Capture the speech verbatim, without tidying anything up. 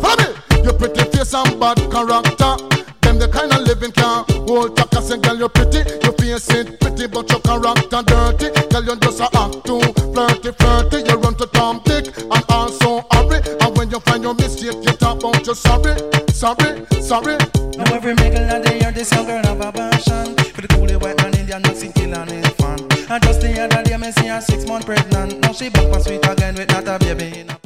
Follow me. Your pretty face and bad character. Them the kind of living can hold talk. I say, girl, you're pretty. Your face ain't pretty, but your character dirty. Girl, you just a act too flirty, flirty. You run to Tom, Dick, and also hurry. And when you find your mistake, you talk about you sorry, sorry, sorry. Now every mingle of the year, this young girl have a passion for the coolie white man Indian, Mexican, kill and infant. And just the other day, me see her six months pregnant. Now she back for sweet again with not a baby in a